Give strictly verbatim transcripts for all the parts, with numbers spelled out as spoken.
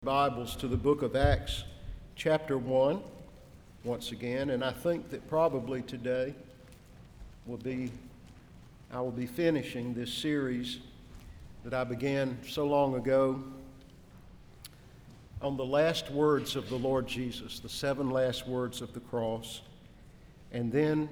Bibles to the book of Acts, chapter one, once again, and I think that probably today will be, I will be finishing this series that I began so long ago on the last words of the Lord Jesus, the seven last words of the cross, and then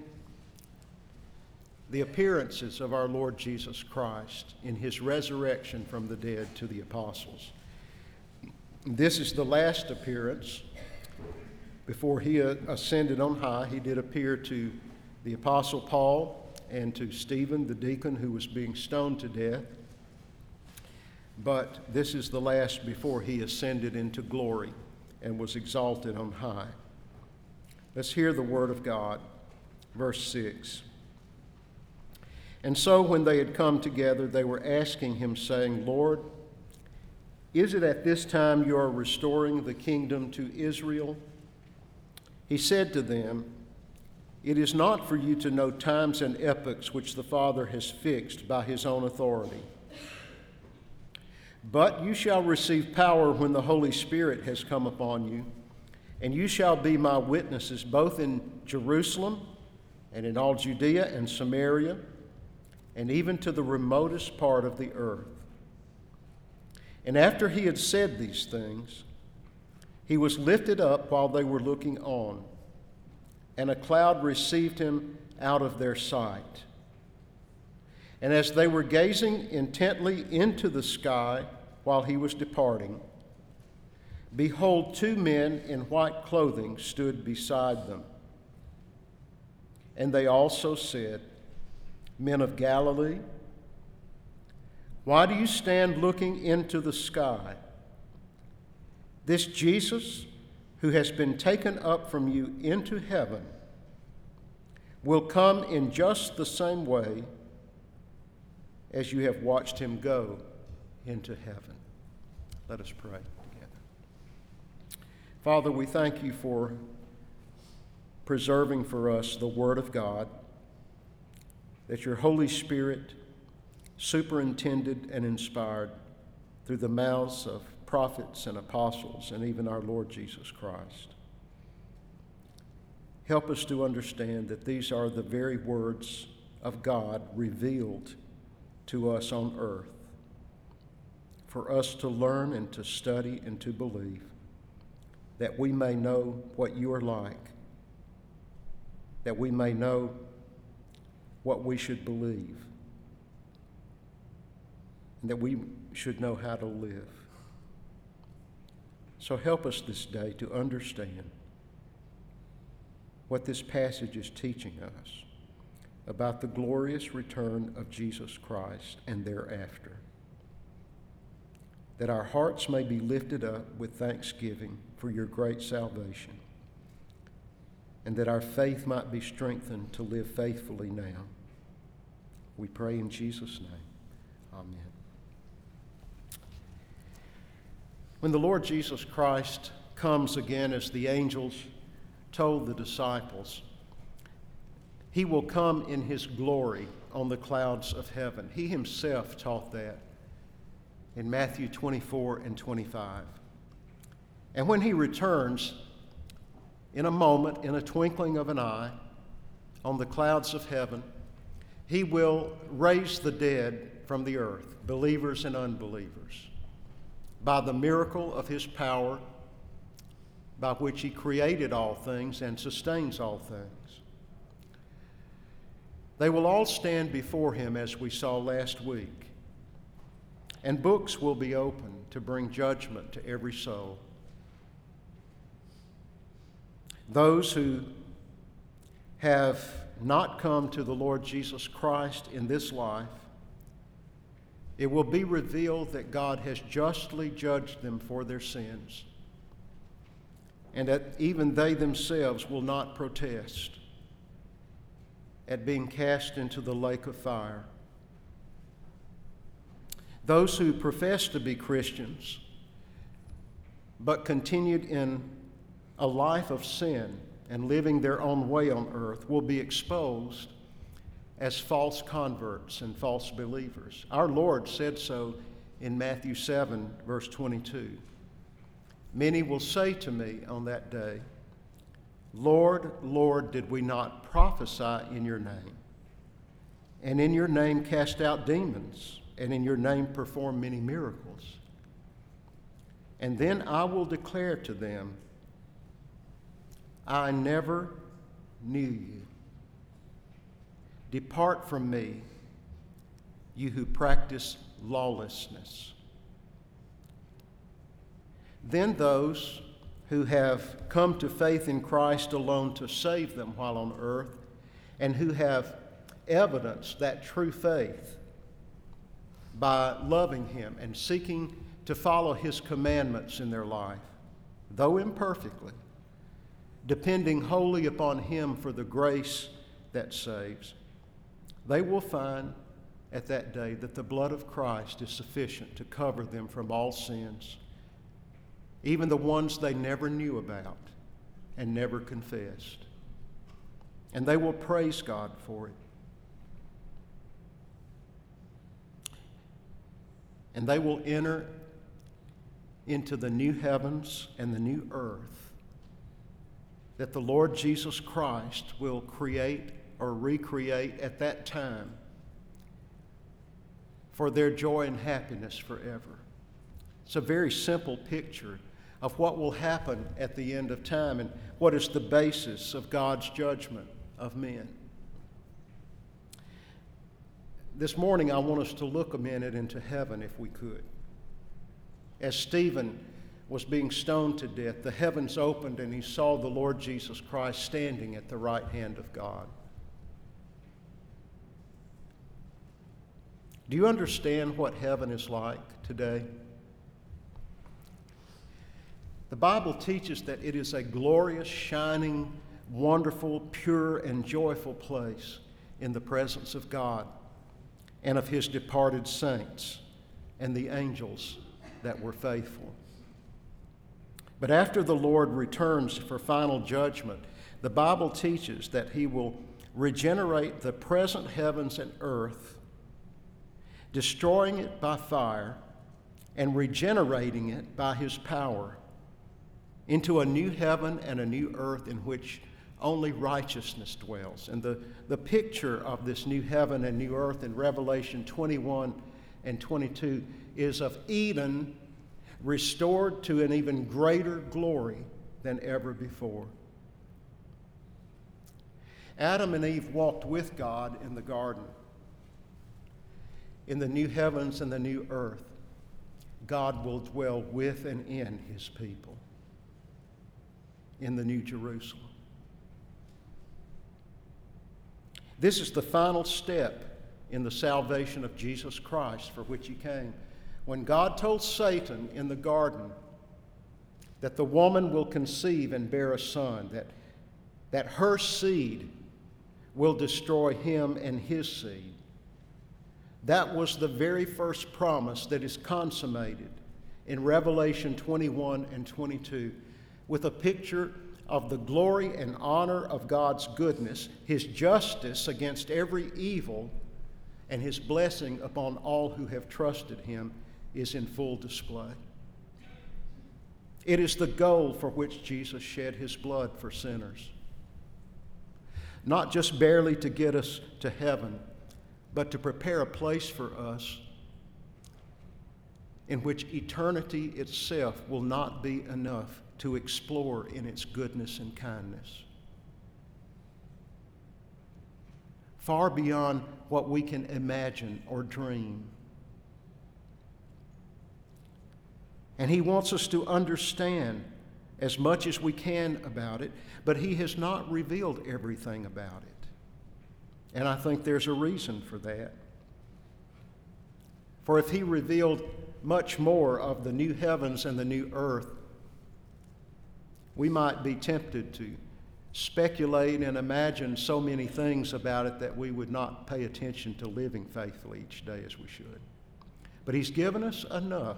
the appearances of our Lord Jesus Christ in his resurrection from the dead to the apostles. This is the last appearance. Before he ascended on high, he did appear to the Apostle Paul and to Stephen, the deacon who was being stoned to death. But this is the last before he ascended into glory and was exalted on high. Let's hear the word of God. Verse six. And so when they had come together, they were asking him, saying, Lord, is it at this time you are restoring the kingdom to Israel? He said to them, It is not for you to know times and epochs which the Father has fixed by his own authority. But you shall receive power when the Holy Spirit has come upon you, and you shall be my witnesses both in Jerusalem and in all Judea and Samaria, and even to the remotest part of the earth. And after he had said these things, he was lifted up while they were looking on, and a cloud received him out of their sight. And as they were gazing intently into the sky while he was departing, behold, two men in white clothing stood beside them. And they also said, Men of Galilee, why do you stand looking into the sky? This Jesus, who has been taken up from you into heaven, will come in just the same way as you have watched him go into heaven. Let us pray together. Father, we thank you for preserving for us the Word of God, that your Holy Spirit superintended and inspired through the mouths of prophets and apostles and even our Lord Jesus Christ. Help us to understand that these are the very words of God revealed to us on earth, for us to learn and to study and to believe, that we may know what you are like, that we may know what we should believe, and that we should know how to live. So help us this day to understand what this passage is teaching us about the glorious return of Jesus Christ and thereafter, that our hearts may be lifted up with thanksgiving for your great salvation, and that our faith might be strengthened to live faithfully now. We pray in Jesus' name. Amen. When the Lord Jesus Christ comes again, as the angels told the disciples, he will come in his glory on the clouds of heaven. He himself taught that in Matthew twenty-four and twenty-five. And when he returns, in a moment, in a twinkling of an eye, on the clouds of heaven, he will raise the dead from the earth, believers and unbelievers, by the miracle of his power, by which he created all things and sustains all things. They will all stand before him, as we saw last week, and books will be opened to bring judgment to every soul. Those who have not come to the Lord Jesus Christ in this life, it will be revealed that God has justly judged them for their sins, and that even they themselves will not protest at being cast into the lake of fire. Those who profess to be Christians but continued in a life of sin and living their own way on earth will be exposed as false converts and false believers. Our Lord said so in Matthew seven, verse twenty-two. Many will say to me on that day, Lord, Lord, did we not prophesy in your name? And in your name cast out demons, and in your name perform many miracles? And then I will declare to them, I never knew you. Depart from me, you who practice lawlessness. Then those who have come to faith in Christ alone to save them while on earth, and who have evidenced that true faith by loving Him and seeking to follow His commandments in their life, though imperfectly, depending wholly upon Him for the grace that saves, they will find at that day that the blood of Christ is sufficient to cover them from all sins, even the ones they never knew about and never confessed. And they will praise God for it. And they will enter into the new heavens and the new earth that the Lord Jesus Christ will create or recreate at that time for their joy and happiness forever. It's a very simple picture of what will happen at the end of time and what is the basis of God's judgment of men. This morning, I want us to look a minute into heaven, if we could. As Stephen was being stoned to death, the heavens opened and he saw the Lord Jesus Christ standing at the right hand of God. Do you understand what heaven is like today? The Bible teaches that it is a glorious, shining, wonderful, pure, and joyful place in the presence of God and of His departed saints and the angels that were faithful. But after the Lord returns for final judgment, the Bible teaches that He will regenerate the present heavens and earth, destroying it by fire and regenerating it by His power into a new heaven and a new earth in which only righteousness dwells. And the, the picture of this new heaven and new earth in Revelation twenty-one and twenty-two is of Eden restored to an even greater glory than ever before. Adam and Eve walked with God in the garden. In the new heavens and the new earth, God will dwell with and in His people in the New Jerusalem. This is the final step in the salvation of Jesus Christ for which He came. When God told Satan in the garden that the woman will conceive and bear a son, that, that her seed will destroy him and his seed, that was the very first promise that is consummated in Revelation twenty-one and twenty-two with a picture of the glory and honor of God's goodness, His justice against every evil, and His blessing upon all who have trusted Him is in full display. It is the goal for which Jesus shed His blood for sinners. Not just barely to get us to heaven, but to prepare a place for us in which eternity itself will not be enough to explore in its goodness and kindness. Far beyond what we can imagine or dream. And He wants us to understand as much as we can about it, but He has not revealed everything about it. And I think there's a reason for that. For if He revealed much more of the new heavens and the new earth, we might be tempted to speculate and imagine so many things about it that we would not pay attention to living faithfully each day as we should. But He's given us enough.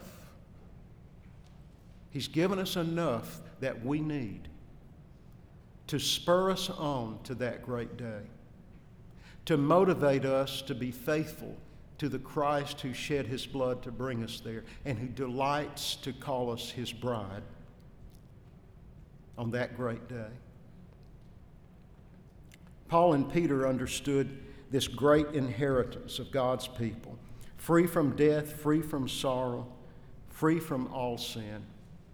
He's given us enough that we need to spur us on to that great day, to motivate us to be faithful to the Christ who shed His blood to bring us there and who delights to call us His bride on that great day. Paul and Peter understood this great inheritance of God's people, free from death, free from sorrow, free from all sin.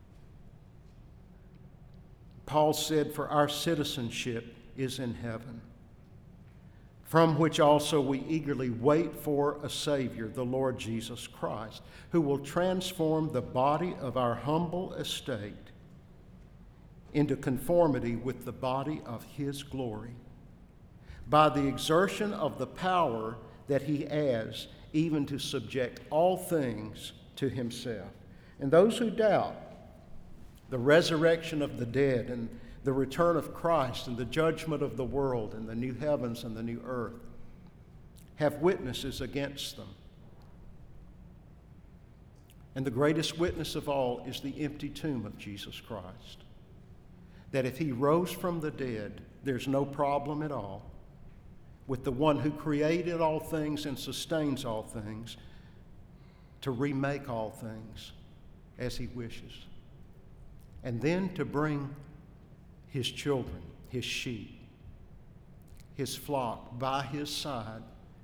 Paul said, "For our citizenship is in heaven, from which also we eagerly wait for a Savior, the Lord Jesus Christ, who will transform the body of our humble estate into conformity with the body of His glory, by the exertion of the power that He has, even to subject all things to Himself." And those who doubt the resurrection of the dead and the return of Christ and the judgment of the world and the new heavens and the new earth have witnesses against them. And the greatest witness of all is the empty tomb of Jesus Christ. That if He rose from the dead, there's no problem at all with the one who created all things and sustains all things to remake all things as He wishes. And then to bring His children, His sheep, His flock by His side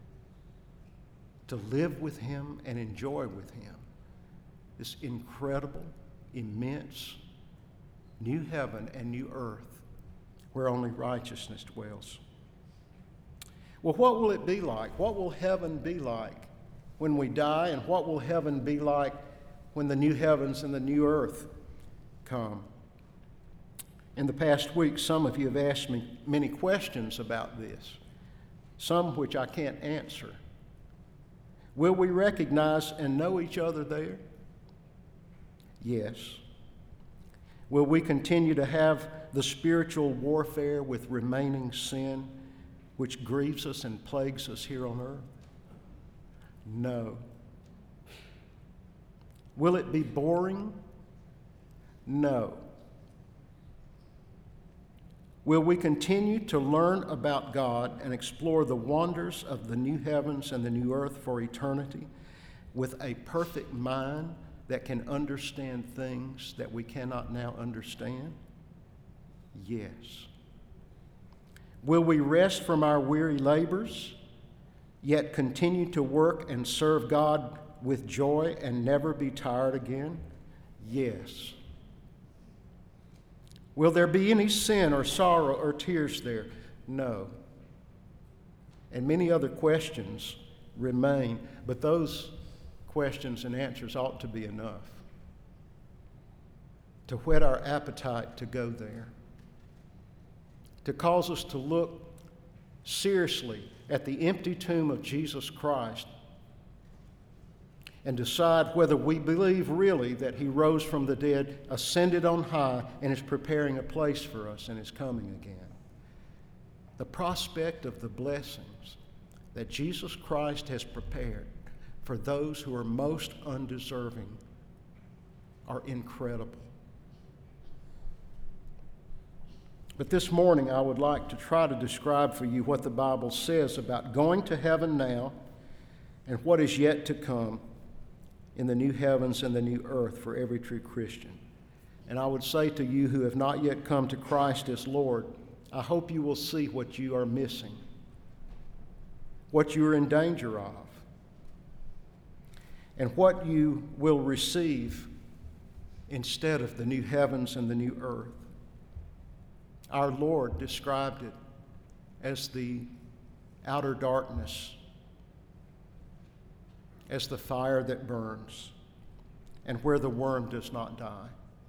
to live with Him and enjoy with Him this incredible, immense new heaven and new earth where only righteousness dwells. Well, what will it be like? What will heaven be like when we die? And what will heaven be like when the new heavens and the new earth come? In the past week, some of you have asked me many questions about this, some which I can't answer. Will we recognize and know each other there? Yes. Will we continue to have the spiritual warfare with remaining sin, which grieves us and plagues us here on earth? No. Will it be boring? No. Will we continue to learn about God and explore the wonders of the new heavens and the new earth for eternity with a perfect mind that can understand things that we cannot now understand? Yes. Will we rest from our weary labors, yet continue to work and serve God with joy and never be tired again? Yes. Will there be any sin or sorrow or tears there? No. And many other questions remain, but those questions and answers ought to be enough to whet our appetite to go there, to cause us to look seriously at the empty tomb of Jesus Christ and decide whether we believe really that He rose from the dead, ascended on high, and is preparing a place for us and is coming again. The prospect of the blessings that Jesus Christ has prepared for those who are most undeserving are incredible. But this morning I would like to try to describe for you what the Bible says about going to heaven now and what is yet to come in the new heavens and the new earth for every true Christian. And I would say to you who have not yet come to Christ as Lord, I hope you will see what you are missing, what you are in danger of, and what you will receive instead of the new heavens and the new earth. Our Lord described it as the outer darkness, as the fire that burns, and where the worm does not die.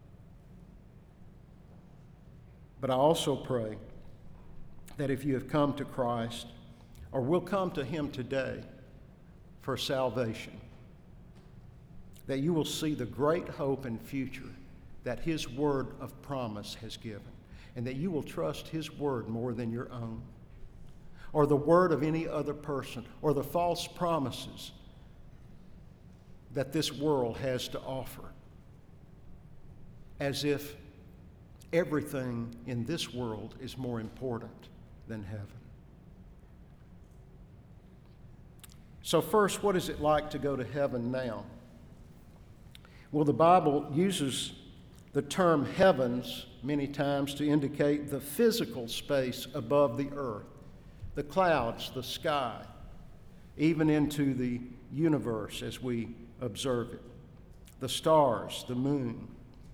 But I also pray that if you have come to Christ or will come to Him today for salvation, that you will see the great hope and future that His word of promise has given, and that you will trust His word more than your own, or the word of any other person, or the false promises that this world has to offer, as if everything in this world is more important than heaven. So first, what is it like to go to heaven now? Well, the Bible uses the term heavens many times to indicate the physical space above the earth, the clouds, the sky, even into the universe as we observe it, the stars, the moon.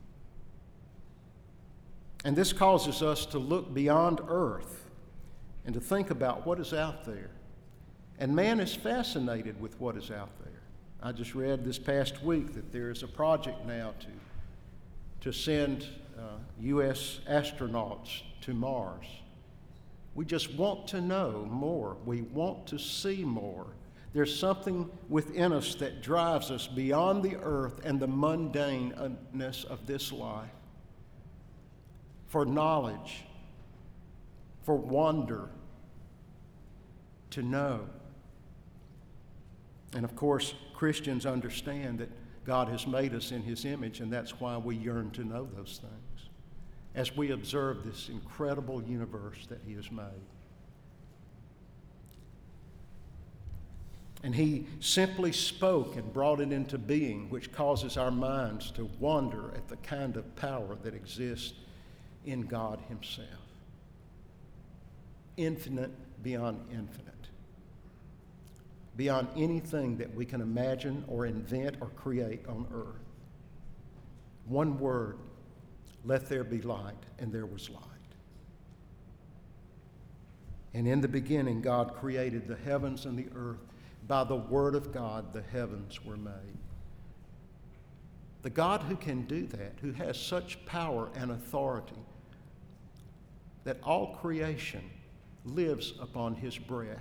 And this causes us to look beyond earth and to think about what is out there. And man is fascinated with what is out there. I just read this past week that there is a project now to, to send uh, U S astronauts to Mars. We just want to know more. We want to see more. There's something within us that drives us beyond the earth and the mundaneness of this life for knowledge, for wonder, to know. And of course, Christians understand that God has made us in His image, and that's why we yearn to know those things as we observe this incredible universe that He has made. And He simply spoke and brought it into being, which causes our minds to wonder at the kind of power that exists in God Himself. Infinite beyond infinite. Beyond anything that we can imagine or invent or create on earth. One word, let there be light, and there was light. And in the beginning, God created the heavens and the earth. By the word of God, the heavens were made. The God who can do that, who has such power and authority, that all creation lives upon His breath,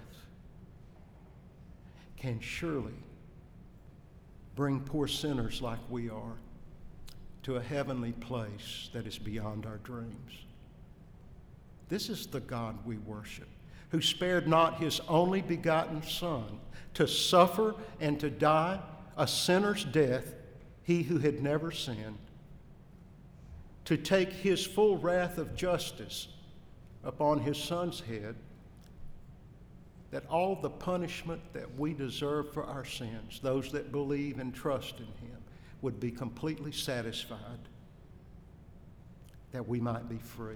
can surely bring poor sinners like we are to a heavenly place that is beyond our dreams. This is the God we worship, who spared not His only begotten Son to suffer and to die a sinner's death, He who had never sinned, to take His full wrath of justice upon His Son's head, that all the punishment that we deserve for our sins, those that believe and trust in Him, would be completely satisfied, that we might be free.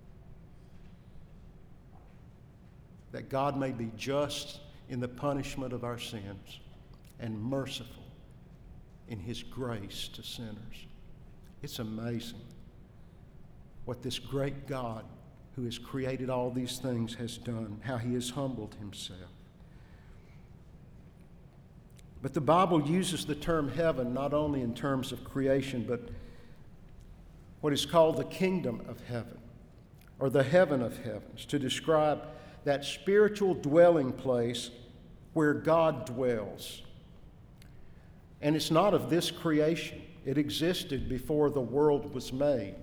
That God may be just in the punishment of our sins and merciful in His grace to sinners. It's amazing what this great God who has created all these things has done, how He has humbled Himself. But the Bible uses the term heaven not only in terms of creation, but what is called the kingdom of heaven, or the heaven of heavens, to describe that spiritual dwelling place where God dwells. And it's not of this creation. It existed before the world was made.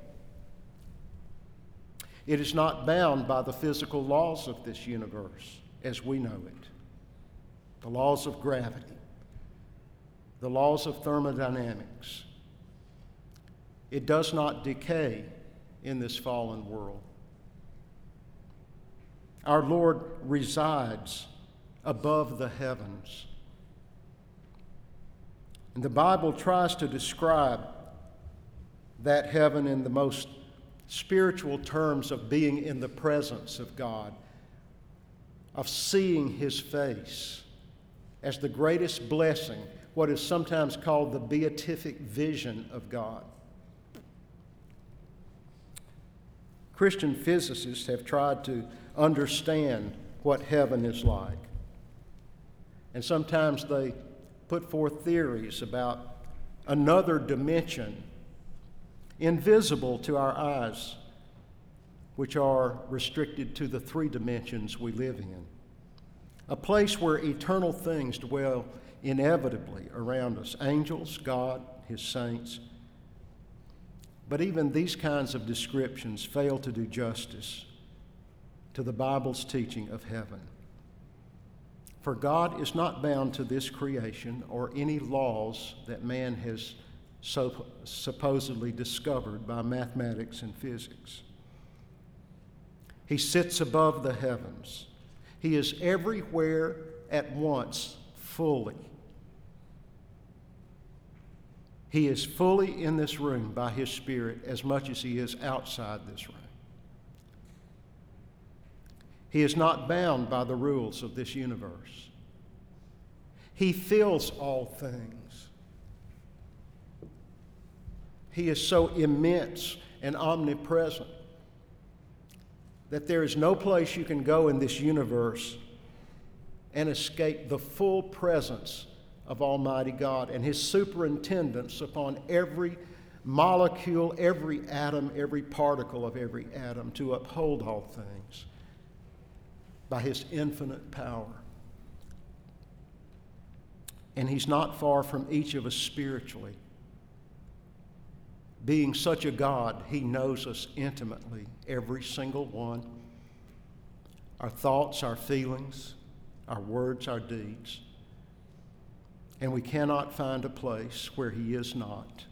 It is not bound by the physical laws of this universe as we know it. The laws of gravity, the laws of thermodynamics. It does not decay in this fallen world. Our Lord resides above the heavens. And the Bible tries to describe that heaven in the most spiritual terms of being in the presence of God, of seeing His face as the greatest blessing, what is sometimes called the beatific vision of God. Christian physicists have tried to understand what heaven is like. And sometimes they put forth theories about another dimension invisible to our eyes, which are restricted to the three dimensions we live in. A place where eternal things dwell inevitably around us, angels, God, His saints. But even these kinds of descriptions fail to do justice to the Bible's teaching of heaven. For God is not bound to this creation or any laws that man has so supposedly discovered by mathematics and physics. He sits above the heavens. He is everywhere at once fully. He is fully in this room by His Spirit as much as He is outside this room. He is not bound by the rules of this universe. He fills all things. He is so immense and omnipresent that there is no place you can go in this universe and escape the full presence of Almighty God and His superintendence upon every molecule, every atom, every particle of every atom to uphold all things by His infinite power. And He's not far from each of us spiritually. Being such a God, He knows us intimately, every single one. Our thoughts, our feelings, our words, our deeds. And we cannot find a place where He is not.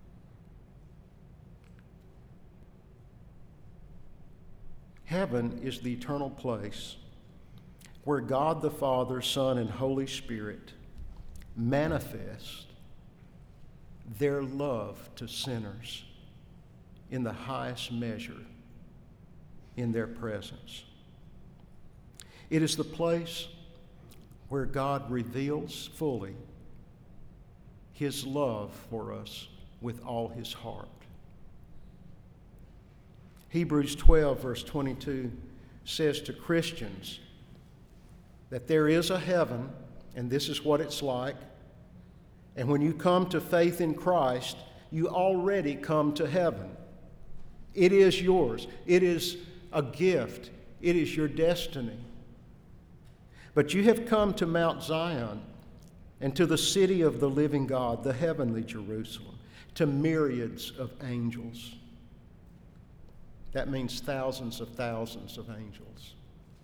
Heaven is the eternal place where God the Father, Son, and Holy Spirit manifest their love to sinners in the highest measure in their presence. It is the place where God reveals fully His love for us with all His heart. Hebrews twelve, verse twenty-two says to Christians that there is a heaven, and this is what it's like. And when you come to faith in Christ, you already come to heaven. It is yours. It is a gift. It is your destiny. But you have come to Mount Zion and to the city of the living God, the heavenly Jerusalem, to myriads of angels. That means thousands of thousands of angels.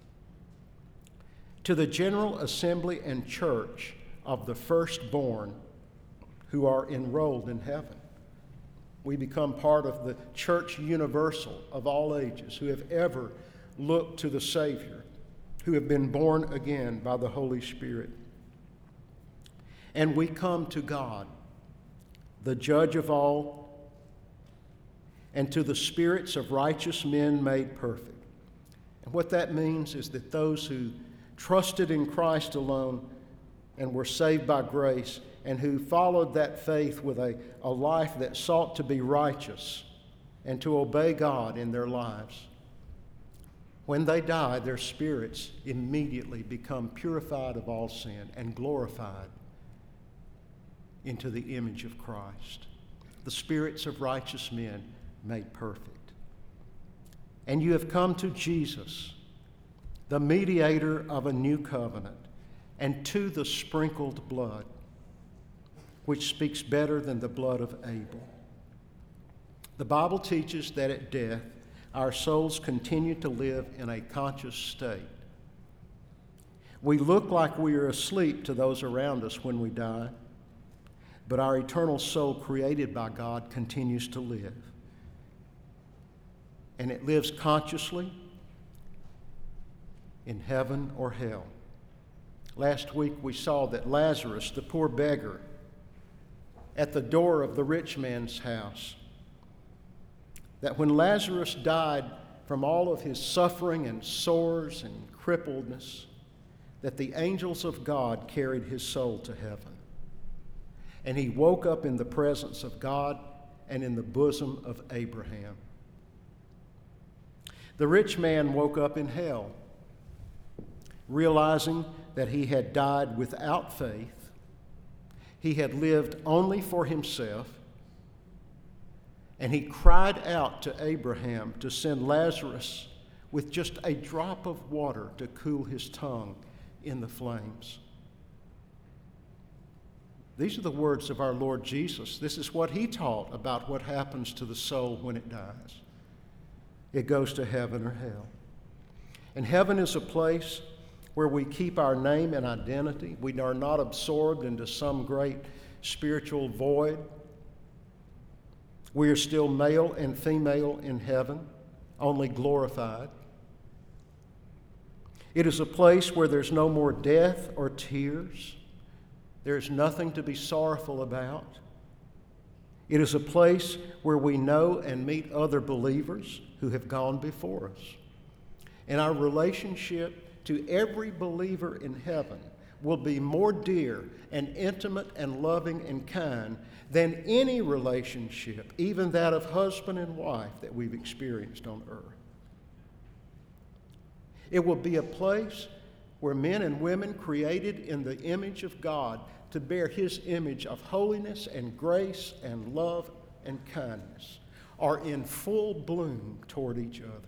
To the general assembly and church of the firstborn who are enrolled in heaven. We become part of the church universal of all ages who have ever looked to the Savior, who have been born again by the Holy Spirit. And we come to God, the judge of all, and to the spirits of righteous men made perfect. And what that means is that those who trusted in Christ alone and were saved by grace, and who followed that faith with a, a life that sought to be righteous and to obey God in their lives, when they die, their spirits immediately become purified of all sin and glorified into the image of Christ. The spirits of righteous men made perfect. And you have come to Jesus, the mediator of a new covenant, and to the sprinkled blood, which speaks better than the blood of Abel. The Bible teaches that at death, our souls continue to live in a conscious state. We look like we are asleep to those around us when we die, but our eternal soul created by God continues to live. And it lives consciously in heaven or hell. Last week we saw that Lazarus, the poor beggar, at the door of the rich man's house, that when Lazarus died from all of his suffering and sores and crippledness, that the angels of God carried his soul to heaven. And he woke up in the presence of God and in the bosom of Abraham. The rich man woke up in hell, realizing that he had died without faith. He had lived only for himself, and he cried out to Abraham to send Lazarus with just a drop of water to cool his tongue in the flames. These are the words of our Lord Jesus. This is what He taught about what happens to the soul when it dies. It goes to heaven or hell. And heaven is a place where we keep our name and identity. We are not absorbed into some great spiritual void. We are still male and female in heaven, only glorified. It is a place where there's no more death or tears. There's nothing to be sorrowful about. It is a place where we know and meet other believers who have gone before us. And our relationship to every believer in heaven will be more dear and intimate and loving and kind than any relationship, even that of husband and wife, that we've experienced on earth. It will be a place where men and women created in the image of God to bear His image of holiness and grace and love and kindness are in full bloom toward each other.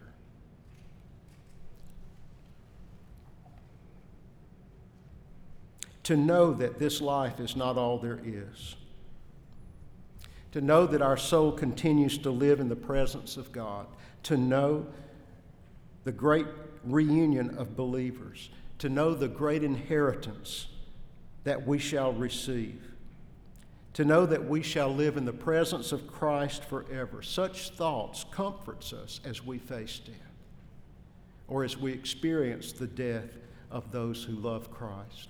To know that this life is not all there is. To know that our soul continues to live in the presence of God. To know the great reunion of believers. To know the great inheritance that we shall receive. To know that we shall live in the presence of Christ forever. Such thoughts comforts us as we face death, or as we experience the death of those who love Christ.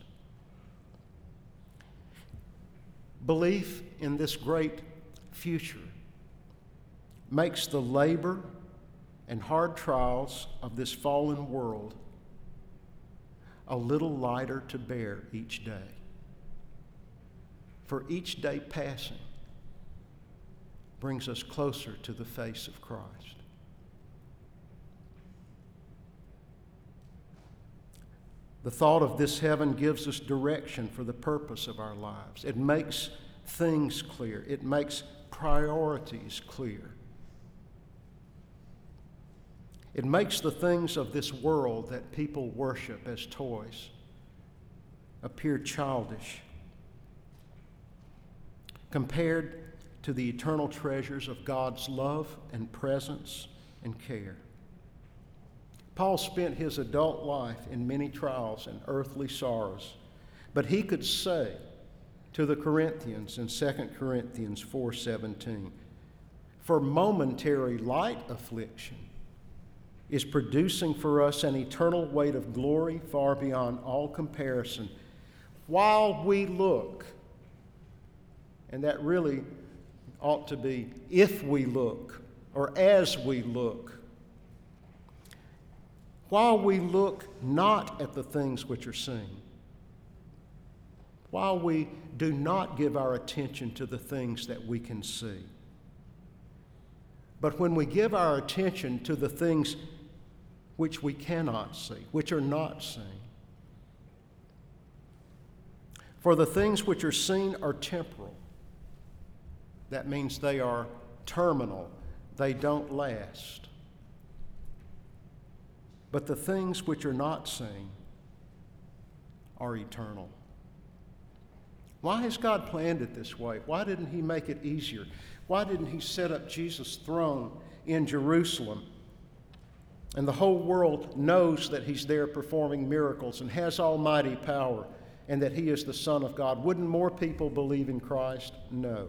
Belief in this great future makes the labor and hard trials of this fallen world a little lighter to bear each day. For each day passing brings us closer to the face of Christ. The thought of this heaven gives us direction for the purpose of our lives. It makes things clear. It makes priorities clear. It makes the things of this world that people worship as toys appear childish compared to the eternal treasures of God's love and presence and care. Paul spent his adult life in many trials and earthly sorrows, but he could say to the Corinthians in Second Corinthians four seventeen, "For momentary light affliction is producing for us an eternal weight of glory far beyond all comparison, while we look," and that really ought to be if we look or as we look, while we look not at the things which are seen, while we do not give our attention to the things that we can see, but when we give our attention to the things which we cannot see, which are not seen. For the things which are seen are temporal. That means they are terminal. They don't last. But the things which are not seen are eternal. Why has God planned it this way? Why didn't He make it easier? Why didn't He set up Jesus' throne in Jerusalem? And the whole world knows that He's there performing miracles and has almighty power and that He is the Son of God. Wouldn't more people believe in Christ? No.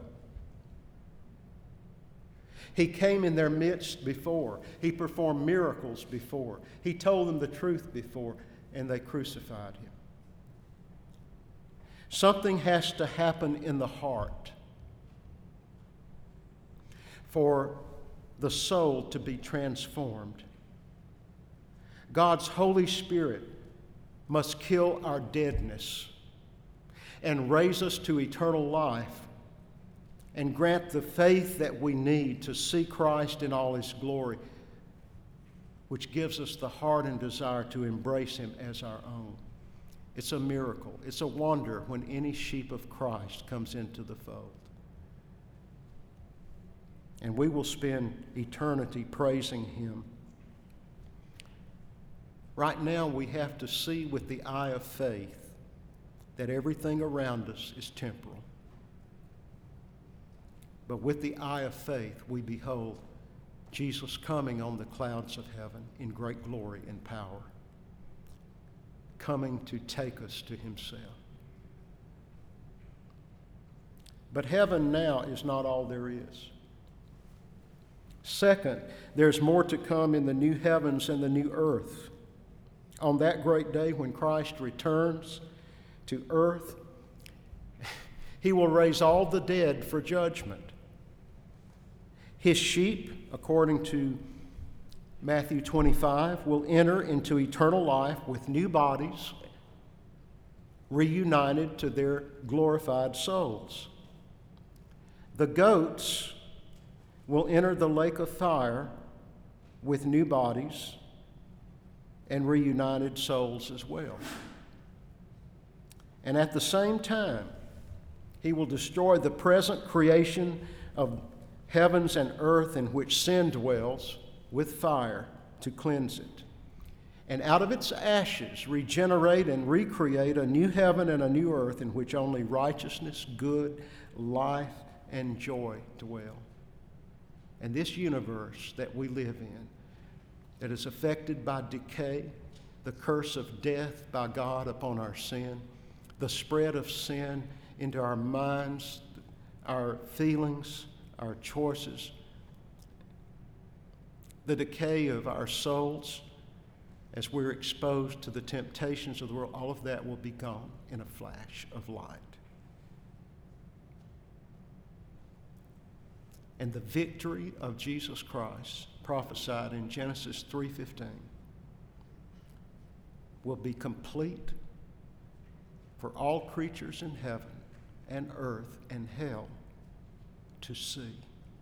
He came in their midst before. He performed miracles before. He told them the truth before, and they crucified Him. Something has to happen in the heart for the soul to be transformed. God's Holy Spirit must kill our deadness and raise us to eternal life and grant the faith that we need to see Christ in all His glory, which gives us the heart and desire to embrace Him as our own. It's a miracle. It's a wonder when any sheep of Christ comes into the fold. And we will spend eternity praising Him. Right now, we have to see with the eye of faith that everything around us is temporal. But with the eye of faith, we behold Jesus coming on the clouds of heaven in great glory and power, coming to take us to Himself. But heaven now is not all there is. Second, there's more to come in the new heavens and the new earth. On that great day when Christ returns to earth, He will raise all the dead for judgment. His sheep, according to Matthew twenty-five, will enter into eternal life with new bodies, reunited to their glorified souls. The goats will enter the lake of fire with new bodies and reunited souls as well. And at the same time, he will destroy the present creation of heavens and earth in which sin dwells with fire to cleanse it. And out of its ashes, regenerate and recreate a new heaven and a new earth in which only righteousness, good, life, and joy dwell. And this universe that we live in, that is affected by decay, the curse of death by God upon our sin, the spread of sin into our minds, our feelings, our choices, the decay of our souls as we're exposed to the temptations of the world, all of that will be gone in a flash of light. And the victory of Jesus Christ, prophesied in Genesis three fifteen, will be complete for all creatures in heaven and earth and hell to see.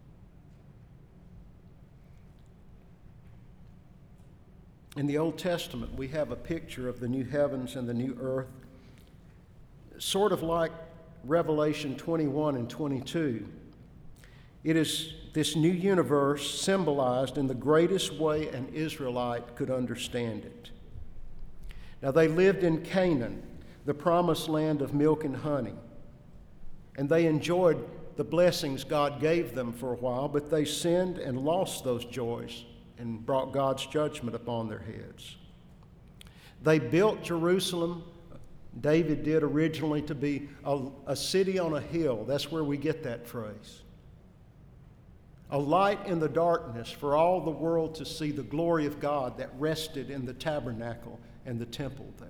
In the Old Testament, we have a picture of the new heavens and the new earth, sort of like Revelation twenty-one and twenty-two. It is this new universe symbolized in the greatest way an Israelite could understand it. Now, they lived in Canaan, the promised land of milk and honey, and they enjoyed the blessings God gave them for a while, but they sinned and lost those joys and brought God's judgment upon their heads. They built Jerusalem, David did originally, to be a, a city on a hill. That's where we get that phrase. A light in the darkness for all the world to see the glory of God that rested in the tabernacle and the temple there.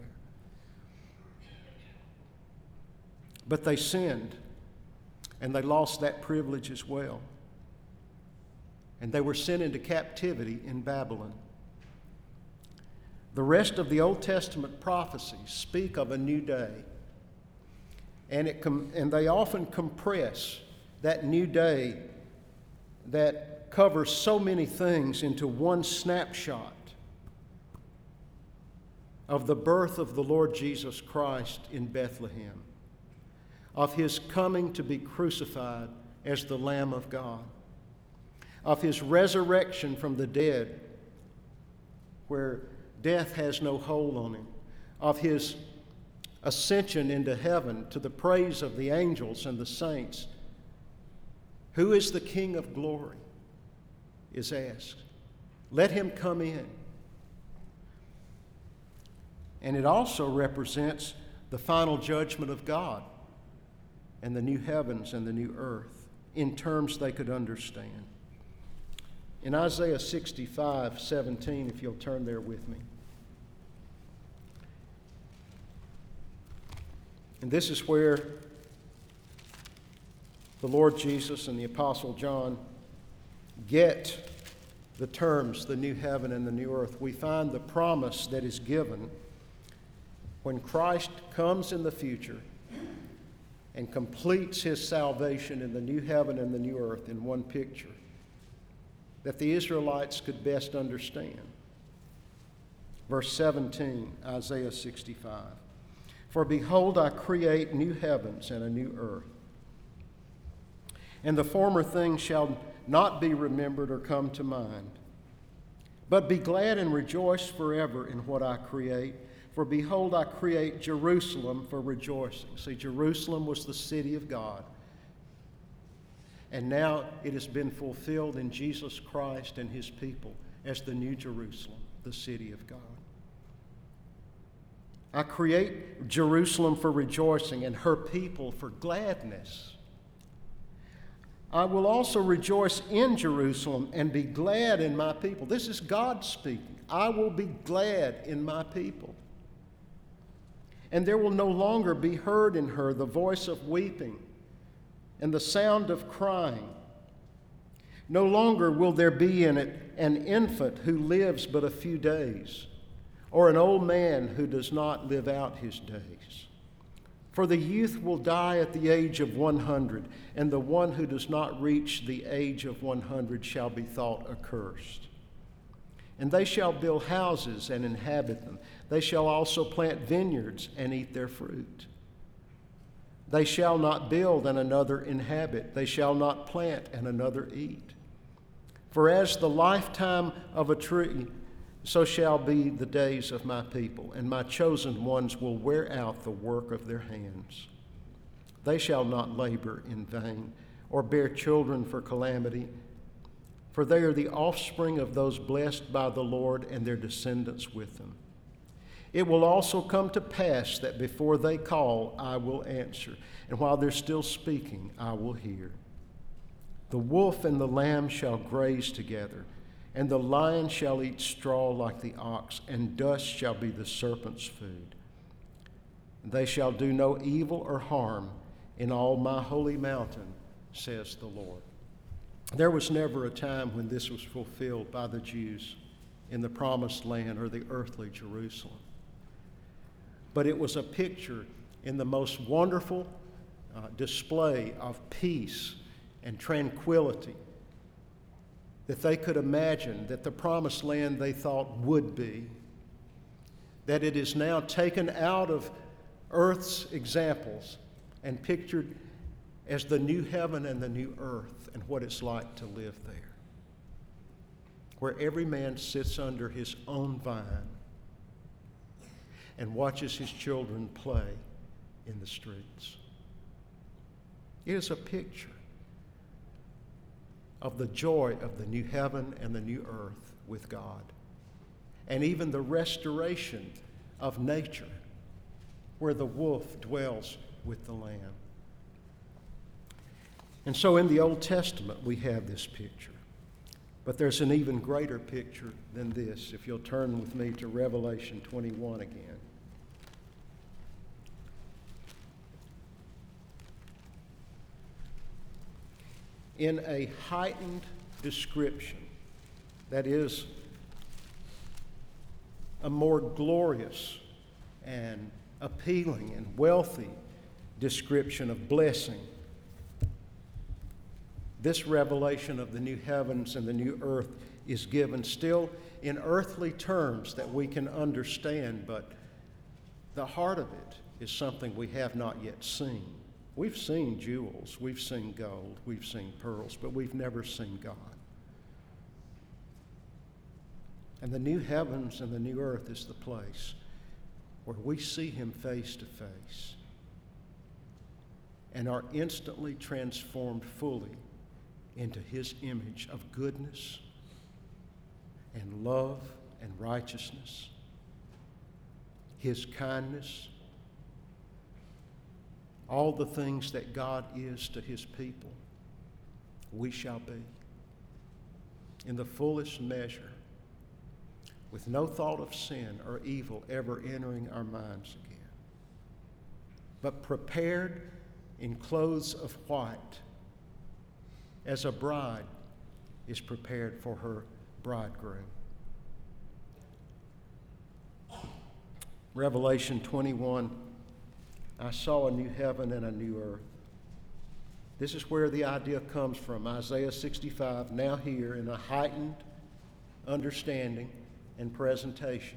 But they sinned, and they lost that privilege as well. And they were sent into captivity in Babylon. The rest of the Old Testament prophecies speak of a new day, and, it com- and they often compress that new day that covers so many things into one snapshot of the birth of the Lord Jesus Christ in Bethlehem, of his coming to be crucified as the Lamb of God, of his resurrection from the dead, where death has no hold on him, of his ascension into heaven to the praise of the angels and the saints. Who is the King of glory? Is asked. Let him come in. And it also represents the final judgment of God and the new heavens and the new earth in terms they could understand. In Isaiah sixty-five seventeen, if you'll turn there with me. And this is where the Lord Jesus and the Apostle John get the terms, the new heaven and the new earth. We find the promise that is given when Christ comes in the future and completes his salvation in the new heaven and the new earth in one picture that the Israelites could best understand. Verse seventeen, Isaiah sixty-five. For behold, I create new heavens and a new earth, and the former things shall not be remembered or come to mind. But be glad and rejoice forever in what I create. For behold, I create Jerusalem for rejoicing. See, Jerusalem was the city of God. And now it has been fulfilled in Jesus Christ and his people as the new Jerusalem, the city of God. I create Jerusalem for rejoicing and her people for gladness. I will also rejoice in Jerusalem and be glad in my people. This is God speaking. I will be glad in my people. And there will no longer be heard in her the voice of weeping and the sound of crying. No longer will there be in it an infant who lives but a few days, or an old man who does not live out his days. For the youth will die at the age of one hundred, and the one who does not reach the age of one hundred shall be thought accursed. And they shall build houses and inhabit them. They shall also plant vineyards and eat their fruit. They shall not build and another inhabit. They shall not plant and another eat. For as the lifetime of a tree, so shall be the days of my people, and my chosen ones will wear out the work of their hands. They shall not labor in vain, or bear children for calamity, for they are the offspring of those blessed by the Lord, and their descendants with them. It will also come to pass that before they call, I will answer, and while they're still speaking, I will hear. The wolf and the lamb shall graze together, and the lion shall eat straw like the ox, and dust shall be the serpent's food. They shall do no evil or harm in all my holy mountain, says the Lord. There was never a time when this was fulfilled by the Jews in the promised land or the earthly Jerusalem. But it was a picture in the most wonderful uh, display of peace and tranquility that they could imagine, that the promised land they thought would be, that it is now taken out of earth's examples and pictured as the new heaven and the new earth and what it's like to live there, where every man sits under his own vine and watches his children play in the streets. It is a picture of the joy of the new heaven and the new earth with God, and even the restoration of nature where the wolf dwells with the lamb. And so in the Old Testament we have this picture, but there's an even greater picture than this. If you'll turn with me to Revelation twenty-one again. In a heightened description, that is, a more glorious and appealing and wealthy description of blessing, this revelation of the new heavens and the new earth is given still in earthly terms that we can understand, but the heart of it is something we have not yet seen. We've seen jewels, we've seen gold, we've seen pearls, but we've never seen God. And the new heavens and the new earth is the place where we see him face to face and are instantly transformed fully into his image of goodness and love and righteousness, his kindness, all the things that God is to his people, we shall be in the fullest measure, with no thought of sin or evil ever entering our minds again, but prepared in clothes of white, as a bride is prepared for her bridegroom. Revelation twenty-one, I saw a new heaven and a new earth. This is where the idea comes from. Isaiah sixty-five, now here in a heightened understanding and presentation.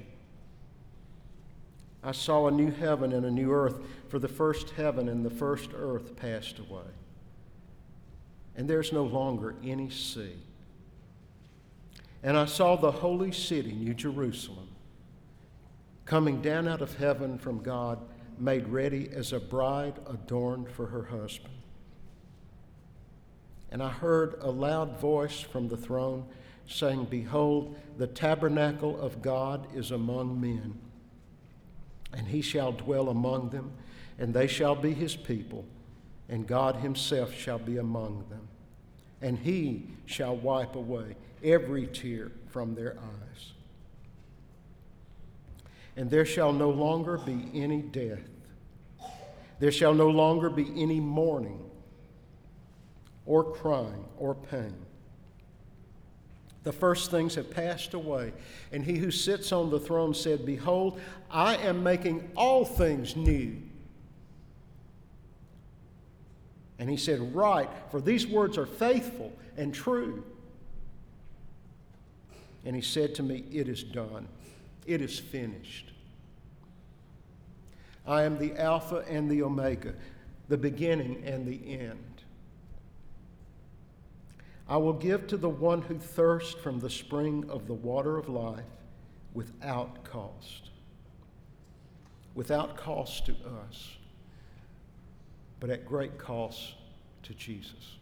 I saw a new heaven and a new earth, for the first heaven and the first earth passed away, and there's no longer any sea. And I saw the holy city, New Jerusalem, coming down out of heaven from God, made ready as a bride adorned for her husband. And I heard a loud voice from the throne saying, behold, the tabernacle of God is among men, and he shall dwell among them, and they shall be his people, and God himself shall be among them. And he shall wipe away every tear from their eyes. And there shall no longer be any death. There shall no longer be any mourning, or crying, or pain, The first things have passed away. And he who sits on the throne said, Behold, I am making all things new. And he said, Write, for these words are faithful and true. And he said to me, It is done. It is finished. I am the Alpha and the Omega, the beginning and the end. I will give to the one who thirsts from the spring of the water of life without cost. Without cost to us, but at great cost to Jesus.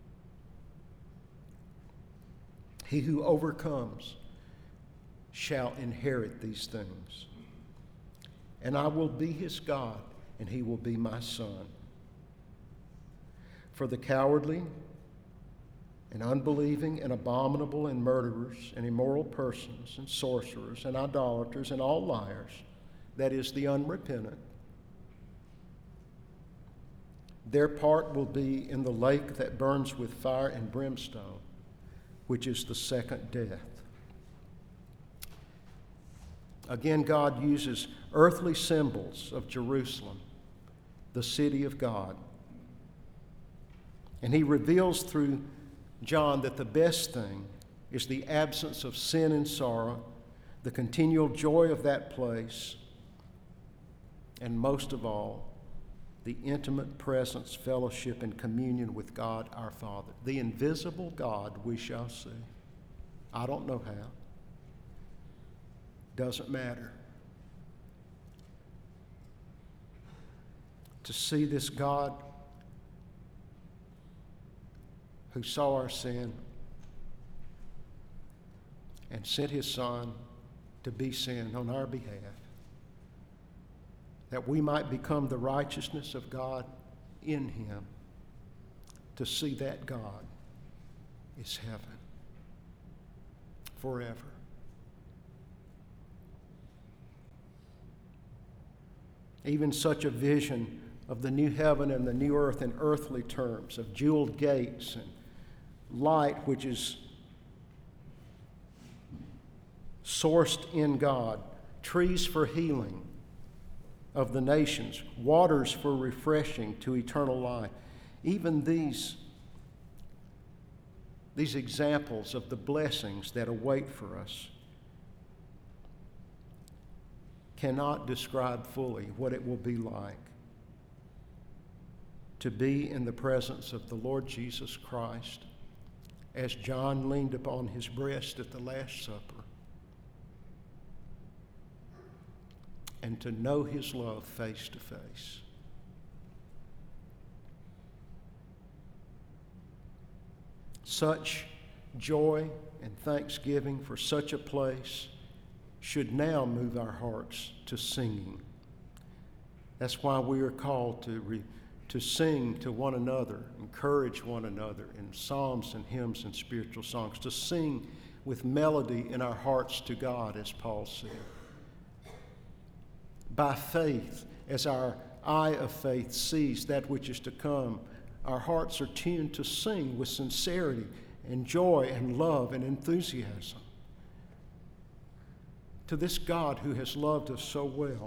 He who overcomes shall inherit these things. And I will be his God, and he will be my son. For the cowardly and unbelieving and abominable and murderers and immoral persons and sorcerers and idolaters and all liars, that is, the unrepentant, their part will be in the lake that burns with fire and brimstone, which is the second death. Again, God uses earthly symbols of Jerusalem, the city of God. And he reveals through John that the best thing is the absence of sin and sorrow, the continual joy of that place, and most of all, the intimate presence, fellowship, and communion with God our Father, the invisible God we shall see. I don't know how. Doesn't matter. To see this God who saw our sin and sent his Son to be sin on our behalf, that we might become the righteousness of God in him. To see that God is heaven forever. Even such a vision of the new heaven and the new earth in earthly terms, of jeweled gates and light which is sourced in God, trees for healing of the nations, waters for refreshing to eternal life. Even these, these examples of the blessings that await for us cannot describe fully what it will be like to be in the presence of the Lord Jesus Christ as John leaned upon his breast at the Last Supper, and to know his love face to face. Such joy and thanksgiving for such a place should now move our hearts to singing. That's why we are called to re- to sing to one another, encourage one another in psalms and hymns and spiritual songs, to sing with melody in our hearts to God, as Paul said. By faith, as our eye of faith sees that which is to come, our hearts are tuned to sing with sincerity and joy and love and enthusiasm to this God who has loved us so well.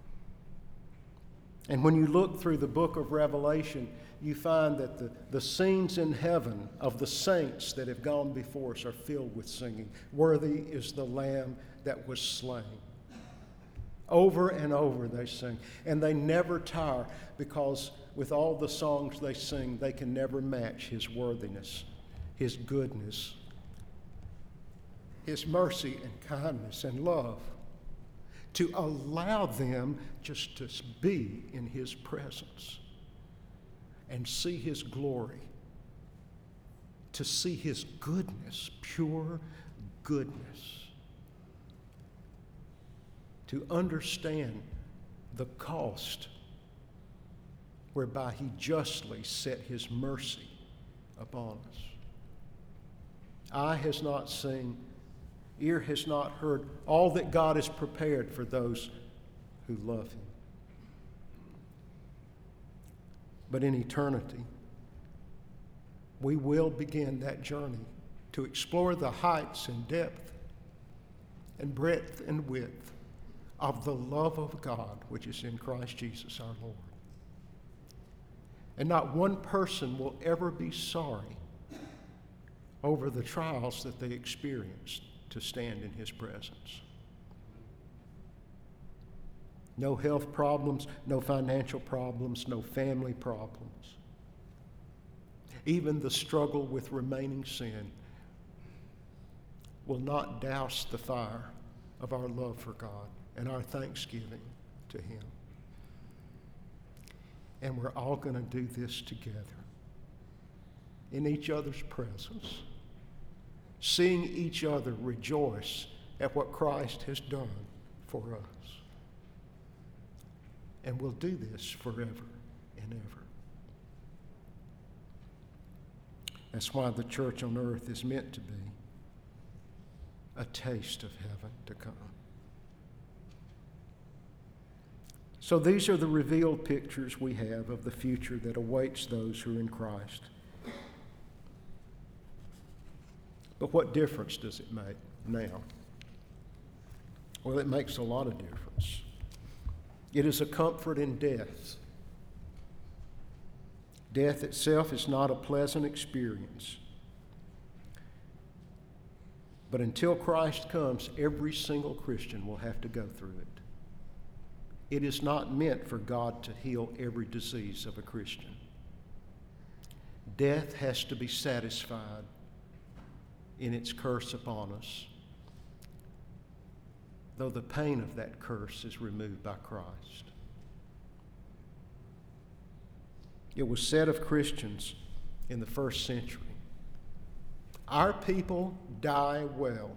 And when you look through the book of Revelation, you find that the, the scenes in heaven of the saints that have gone before us are filled with singing. Worthy is the Lamb that was slain. Over and over they sing. And they never tire, because with all the songs they sing, they can never match his worthiness, his goodness, his mercy and kindness and love, to allow them just to be in his presence and see his glory, to see his goodness, pure goodness, to understand the cost whereby he justly set his mercy upon us. Eye has not seen, ear has not heard all that God has prepared for those who love him. But in eternity, we will begin that journey to explore the heights and depth and breadth and width of the love of God which is in Christ Jesus our Lord. And not one person will ever be sorry over the trials that they experienced to stand in his presence. No health problems, no financial problems, no family problems. Even the struggle with remaining sin will not douse the fire of our love for God and our thanksgiving to him. And we're all going to do this together in each other's presence, seeing each other rejoice at what Christ has done for us. And we'll do this forever and ever. That's why the church on earth is meant to be a taste of heaven to come. So these are the revealed pictures we have of the future that awaits those who are in Christ. But what difference does it make now? Well, it makes a lot of difference. It is a comfort in death. Death itself is not a pleasant experience. But until Christ comes, every single Christian will have to go through it. It is not meant for God to heal every disease of a Christian. Death has to be satisfied in its curse upon us, though the pain of that curse is removed by Christ. It was said of Christians in the first century, our people die well.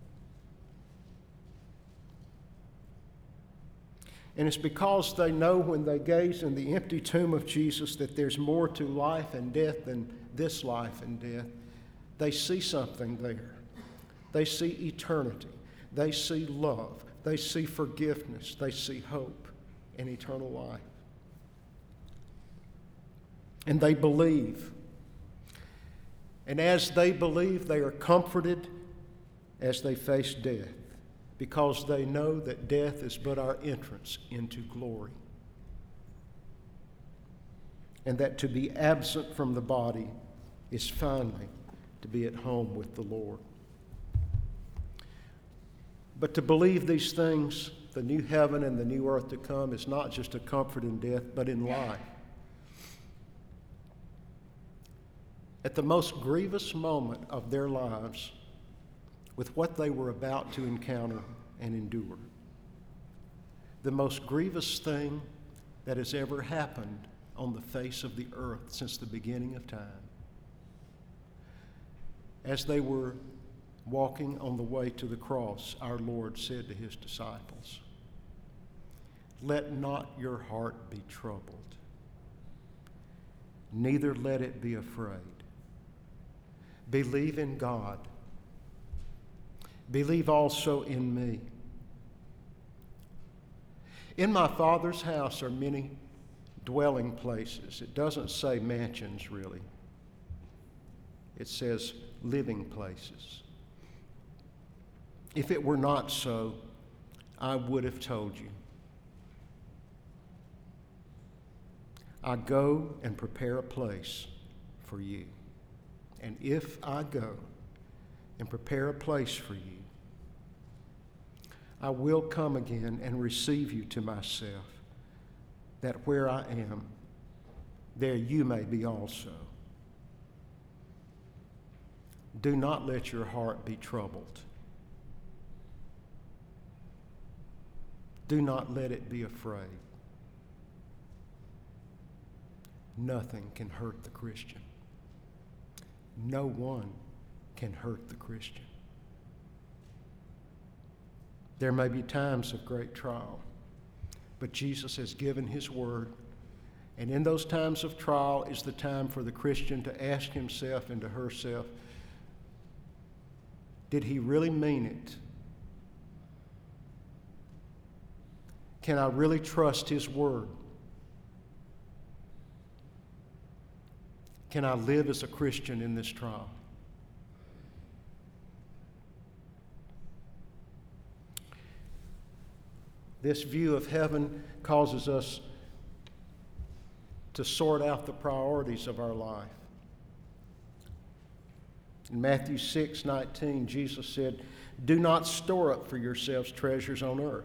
And it's because they know when they gaze in the empty tomb of Jesus that there's more to life and death than this life and death. They see something there. They see eternity. They see love. They see forgiveness. They see hope and eternal life. And they believe. And as they believe, they are comforted as they face death, because they know that death is but our entrance into glory, and that to be absent from the body is finally to be at home with the Lord. But to believe these things, the new heaven and the new earth to come, is not just a comfort in death, but in life. At the most grievous moment of their lives, with what they were about to encounter and endure, the most grievous thing that has ever happened on the face of the earth since the beginning of time, as they were walking on the way to the cross, our Lord said to his disciples, "Let not your heart be troubled, neither let it be afraid. Believe in God. Believe also in me. In my Father's house are many dwelling places." It doesn't say mansions, really. It says living places. If it were not so, I would have told you. I go and prepare a place for you. And if I go and prepare a place for you, I will come again and receive you to myself, that where I am, there you may be also. Do not let your heart be troubled. Do not let it be afraid. Nothing can hurt the Christian. No one can hurt the Christian. There may be times of great trial, but Jesus has given his word, and in those times of trial is the time for the Christian to ask himself and to herself, did he really mean it? Can I really trust his word? Can I live as a Christian in this trial? This view of heaven causes us to sort out the priorities of our life. In Matthew six nineteen, Jesus said, "Do not store up for yourselves treasures on earth,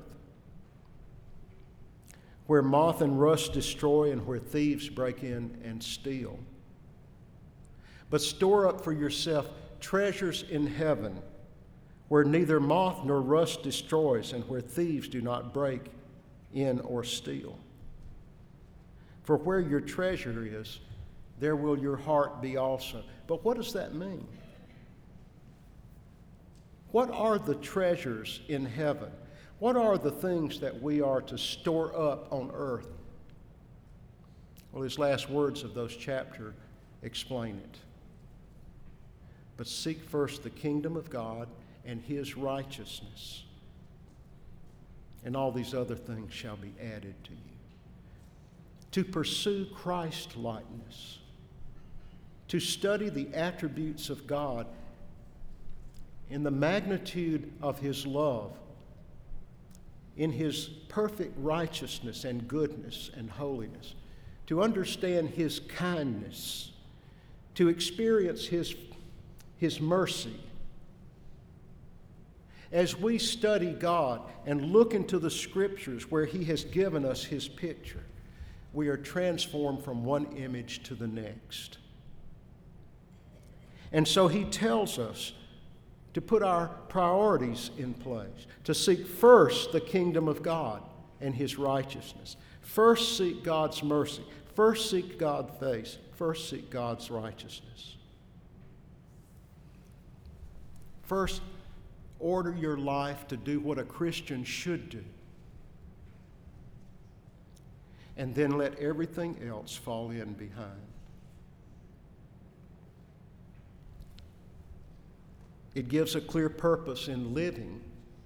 where moth and rust destroy and where thieves break in and steal. But store up for yourself treasures in heaven, where neither moth nor rust destroys and where thieves do not break in or steal. For where your treasure is, there will your heart be also." But what does that mean? What are the treasures in heaven? What are the things that we are to store up on earth? Well, his last words of those chapters explain it. But seek first the kingdom of God and his righteousness, and all these other things shall be added to you. To pursue Christ-likeness, to study the attributes of God in the magnitude of his love, in his perfect righteousness and goodness and holiness, to understand his kindness, to experience his, his mercy. As we study God and look into the Scriptures where he has given us his picture, we are transformed from one image to the next. And so he tells us to put our priorities in place, to seek first the kingdom of God and his righteousness. First seek God's mercy. First seek God's face. First seek God's righteousness. First, order your life to do what a Christian should do. And then let everything else fall in behind. It gives a clear purpose in living,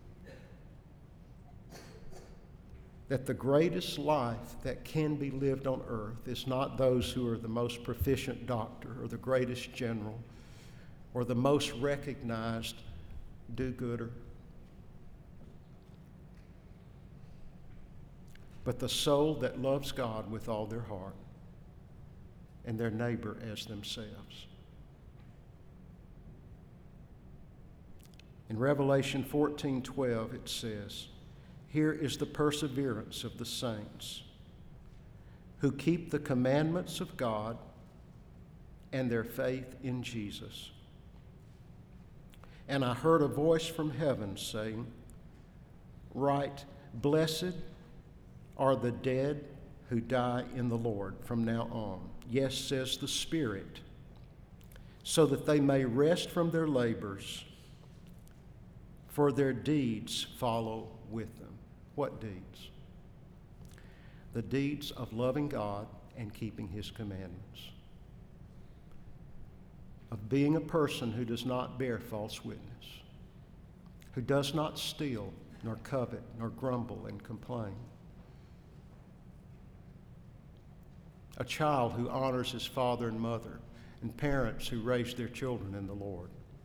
that the greatest life that can be lived on earth is not those who are the most proficient doctor or the greatest general or the most recognized do-gooder, but the soul that loves God with all their heart and their neighbor as themselves. In Revelation fourteen twelve, it says, "Here is the perseverance of the saints who keep the commandments of God and their faith in Jesus. And I heard a voice from heaven saying, 'Write, blessed are the dead who die in the Lord from now on. Yes, says the Spirit, so that they may rest from their labors, for their deeds follow with them.'" What deeds? The deeds of loving God and keeping his commandments, of being a person who does not bear false witness, who does not steal, nor covet, nor grumble and complain, a child who honors his father and mother, and parents who raise their children in the Lord.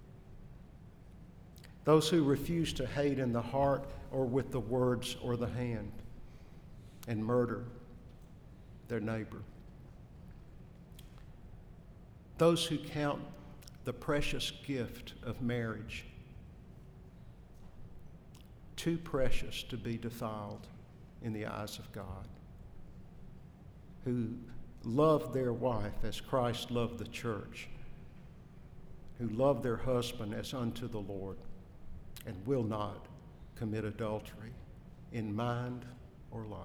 Those who refuse to hate in the heart or with the words or the hand and murder their neighbor. Those who count the precious gift of marriage too precious to be defiled in the eyes of God, who love their wife as Christ loved the church, who love their husband as unto the Lord, and will not commit adultery in mind or life.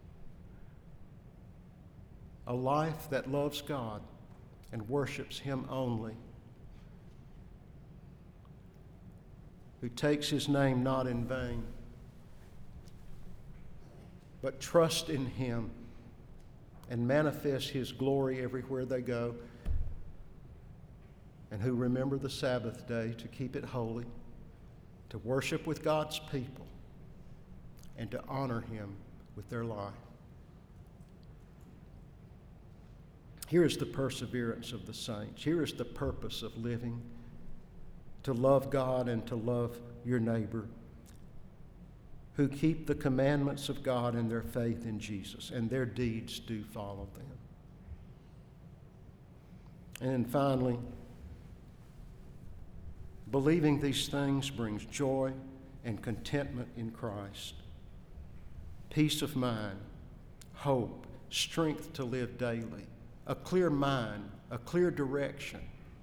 A life that loves God and worships him only, who takes his name not in vain, but trust in him and manifest his glory everywhere they go, and who remember the Sabbath day to keep it holy, to worship with God's people, and to honor him with their life. Here is the perseverance of the saints. Here is the purpose of living, to love God and to love your neighbor. who keep the commandments of God and their faith in Jesus, and their deeds do follow them. And then finally, believing these things brings joy and contentment in Christ, peace of mind, hope, strength to live daily, a clear mind, a clear direction.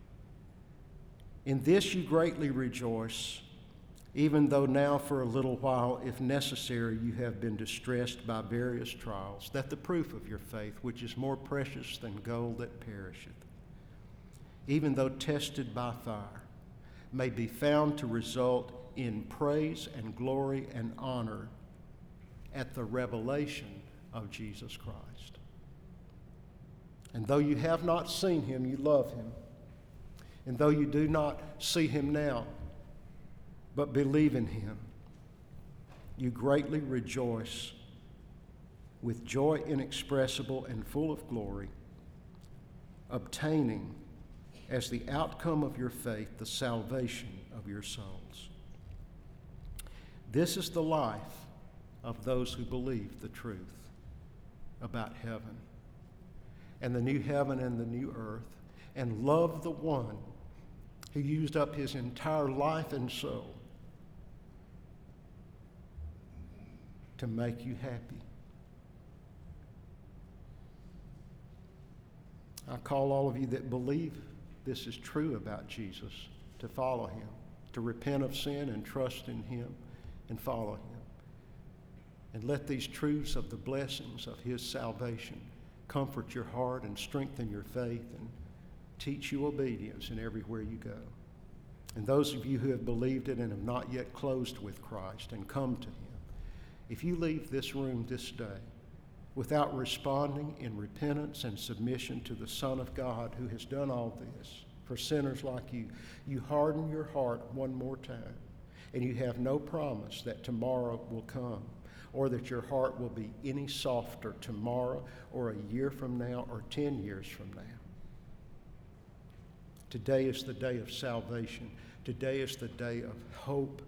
In this you greatly rejoice, even though now for a little while, if necessary, you have been distressed by various trials, that the proof of your faith, which is more precious than gold that perisheth, even though tested by fire, may be found to result in praise and glory and honor at the revelation of Jesus Christ. And though you have not seen him, you love him. And though you do not see him now, but believe in him, you greatly rejoice with joy inexpressible and full of glory, obtaining as the outcome of your faith the salvation of your souls. This is the life of those who believe the truth about heaven and the new heaven and the new earth, and love the one who used up his entire life and soul to make you happy. I call all of you that believe this is true about Jesus to follow him, to repent of sin and trust in him and follow him. And let these truths of the blessings of his salvation comfort your heart and strengthen your faith and teach you obedience in everywhere you go. And those of you who have believed it and have not yet closed with Christ and come to him, if you leave this room this day without responding in repentance and submission to the Son of God who has done all this for sinners like you, you harden your heart one more time, and you have no promise that tomorrow will come, or that your heart will be any softer tomorrow or a year from now or ten years from now. Today is the day of salvation. Today is the day of hope.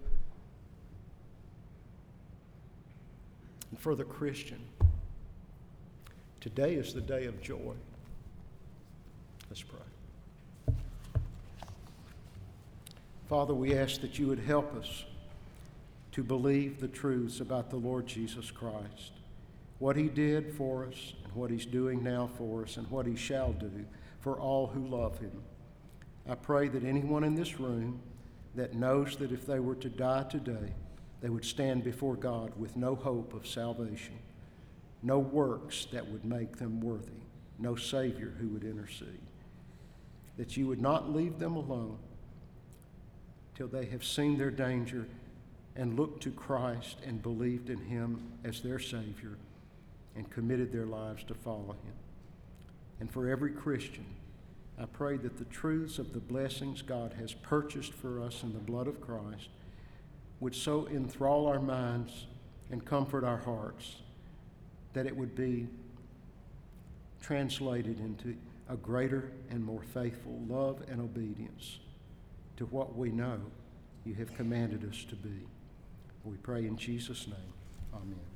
And for the Christian, today is the day of joy. Let's pray. Father, we ask that you would help us to believe the truths about the Lord Jesus Christ, what he did for us and what he's doing now for us and what he shall do for all who love him. I pray that anyone in this room that knows that if they were to die today, they would stand before God with no hope of salvation, no works that would make them worthy, no Savior who would intercede, that you would not leave them alone till they have seen their danger and looked to Christ and believed in him as their Savior and committed their lives to follow him. And for every Christian, I pray that the truths of the blessings God has purchased for us in the blood of Christ would so enthrall our minds and comfort our hearts that it would be translated into a greater and more faithful love and obedience to what we know you have commanded us to be. We pray in Jesus' name. Amen.